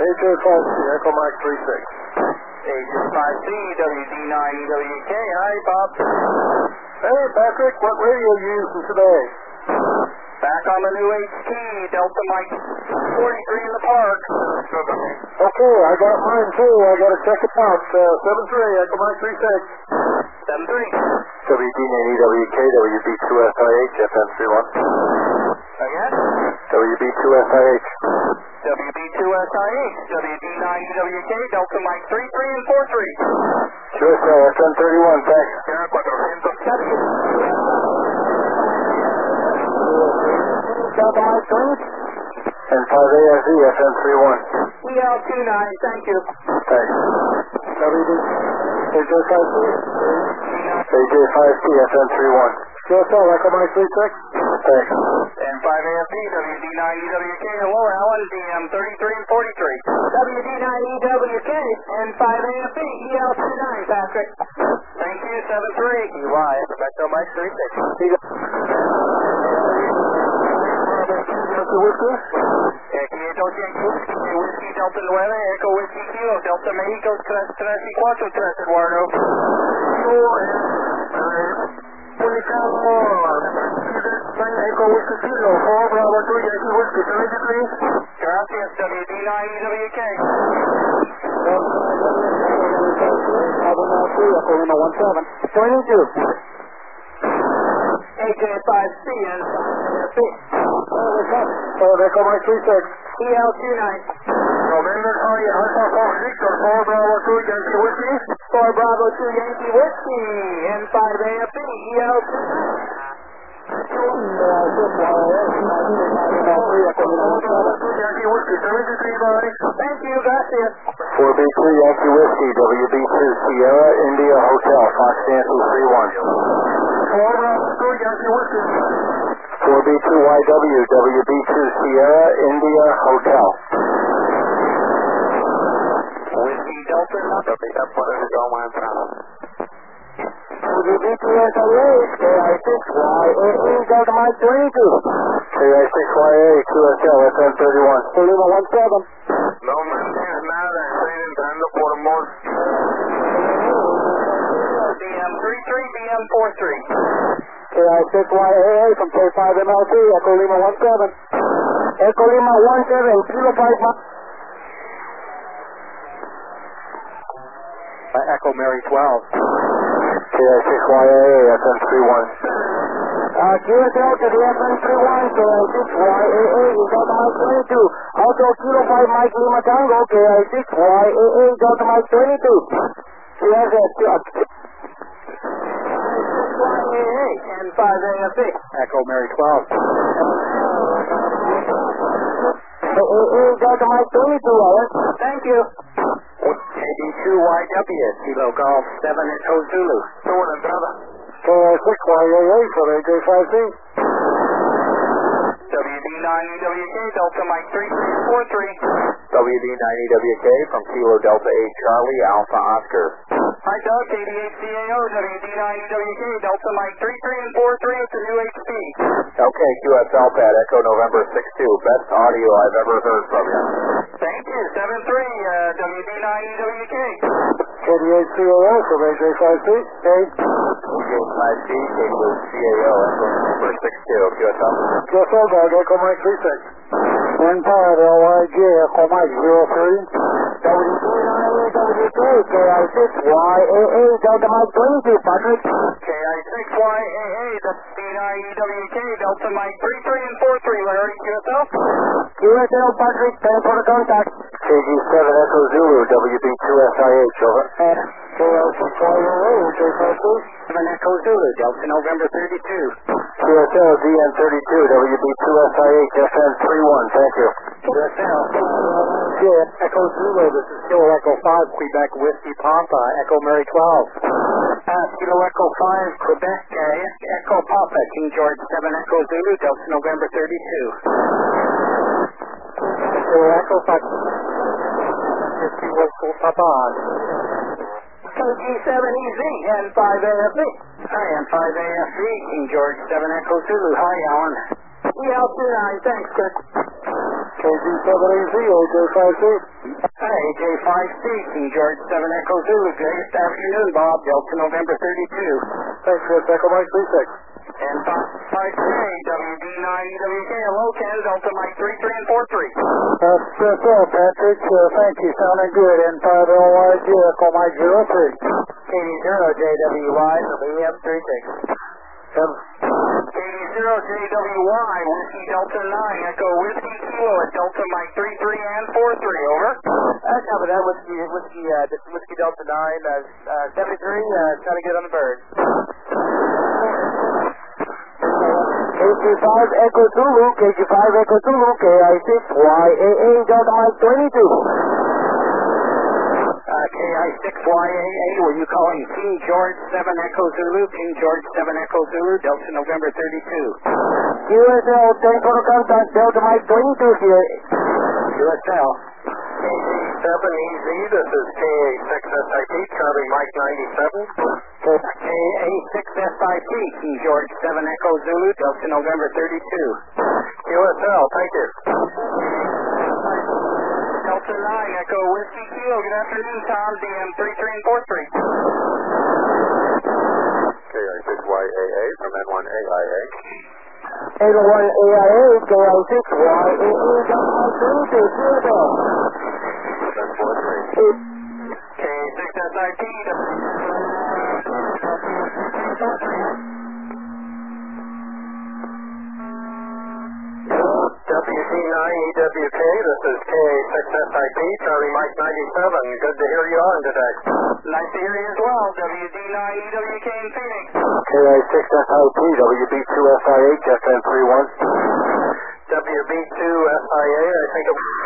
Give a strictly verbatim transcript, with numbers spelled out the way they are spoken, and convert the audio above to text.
J five C, Echo Mike three six. A J five C, W D nine E W K. Hi, Bob. Hey, Patrick, what radio are you using today? Back on the new H T, Delta Mike forty-three in the park. Okay, I got mine too. I got to check it out. Uh, seven three, Echo Mike three six. seven three. W D nine E W K, W B two S I H, F M three one. Again? W B two S I H. W B two S I H, W D nine E W K, Delta Mike three three and four three. Q S L, F M thirty-one, thanks. Delta Mike three. And five A S E, F M three one. E L two nine, thank you. Thanks. W D, A J five C. A J five C, F M three one. Q S L, Echo Mike three six. Thanks. And five A F B, W D nine E W K, hello, Alan, D M thirty-three and forty-three. W D nine E W K and five A F B, E L two nine, Patrick. Thank you, seven three. E Y, Echo Mike three six. Whiskey? Echo Yankee Whiskey, Whiskey Delta Nueve, Echo Whiskey Kilo, Delta Mexico, tres, tres y cuatro, tres, Eduardo. Echo Whiskey Kilo, four Bravo two, Yankee Whiskey, seventy-three. Gracias, W D nine E W K. one seven. twenty-two. A J five C and five A F B. So Echo Mike three six. E L two nine. November, sorry, Alpha Fox Victor, four Bravo two, Yankee Whiskey. four Bravo two Yankee Whiskey and five A F B, E L two nine. Yankee Whiskey, seventy-three, bye. Thank you, gracias. four B three Yankee Whiskey, W B two Sierra India Hotel, Fox Nancy three one. four Bravo two Yankee Whiskey. four B two Y W, W B two Sierra India Hotel. Whiskey Delta, copy that one is on my panel. W B two S I H, K I six Y A A, Delta Mike twenty-two. K I six Y A, Q S L, F M thirty-one. Lima one seven. No me entiendes nada, estoy entrando por amor. D M three three, D M four three. K I six Y A A from K five M L T, Echo Lima one seven. Echo Lima one seven, Kilo five. Echo Mary twelve. K I six Y A A, F M three one. Uh, Q S L to the F M three one, K I six Y A A, is Delta Mike twenty-two. Also, Kilo five Mike Lima Tango, K I six Y A A, Delta Mike twenty-two. Q S L to Y A A and five A F B. Echo Mary twelve. A A A, Delta Mike twenty-two, Alan. Thank you. K D two Y W, Kilo Golf seven Echo Zulu. Tuvo la entrada. K I six Y A A from A J five C. W D nine E W K, Delta Mike three three four three. W D nine E W K from Kilo Delta eight Charlie, Alpha Oscar. Hi Doug, K D eight C A O, W D nine E W K, Delta Mike three three and four three at the new H P. Okay, Q S L Pad, Echo November six two. Best audio I've ever heard from you. Thank you, seven three, uh, W D nine E W K. K D eight C A O from A J five C. eight. A J five C, K D eight C A O, Echo November six two. Q S L. Q S L Pad, Echo Mike three six. one five L Y J, Echo Mike zero three. W D nine E W K, K I six Y A A, Delta Mike twenty-two, Patrick. K I six Y A A, W D nine E W K, Delta Mike three three and four three, Larry, Q S L. Q S L, Patrick, thanks for the contact. K G seven Echo Zulu, W B two S I H, over. And K I six Y A A, J five C. seven Echo Zulu, Delta November thirty-two. Q S L, D M thirty-two, W B two S I H, F M three one, thank you. Q S L. Yeah, Echo Zulu, this is Kilo Echo five, Quebec Whiskey Papa, Echo Mary twelve. Uh, Kilo Echo five, Quebec, uh, Echo Papa, King George seven Echo Zulu, Delta November thirty-two. Kilo Echo five, Whiskey Whiskey Papa. K G seven E Z and five A F B. Hi, and five A F B, King George seven Echo Zulu. Hi, Alan. E L two nine, thanks, Chris. K G seven A Z, A J five C. Hi, A J five C, King George seven Echo Zulu. Good afternoon, Bob. Delta November thirty-two. Thanks for Echo Mike three six. And five K, W D nine E W K, hello, Ken, Delta Mike three three and four three. That's that's all, Patrick. Uh, thank you. Sounding good. And five L Y G, Echo Mike zero three. K D zero J W Y from E M three six. Yep. K D zero J W Y, Whiskey Delta nine, Echo Whiskey Kilo at Delta Mike three three and four three, over. Uh, copy that, Whiskey, Whiskey, uh, Whiskey Delta nine, uh, uh, seventy-three, uh, trying to get on the bird. K G five Echo Zulu, K G five Echo Zulu, K I six Y A A, Delta Mike twenty-two. Uh, K I six Y A A, were you calling King George seven Echo Zulu, King George seven Echo Zulu, Delta November thirty-two. U S L, ten for contact, Delta Mike twenty-two here. U S L. K G seven E Z, this is K A six S I P, Charlie Mike ninety-seven. K A six S I P, King George seven Echo Zulu, Delta November thirty-two. U S L, thank you. Delta nine, Echo Whiskey Kilo, good afternoon, Tom, D M three three and four three. K I six Y A A from N one A I A. N one A I A, K I six Y A A, Delta Mike twenty-two, U S L. That's four three. K A six S I P, W D nine E W K, this is K A six S I P, Charlie Mike ninety-seven. Good to hear you on today. Nice to hear you as well, W D nine E W K in Phoenix. K I six S I P, W B two S I H, F M three one. W B two S I A, I think it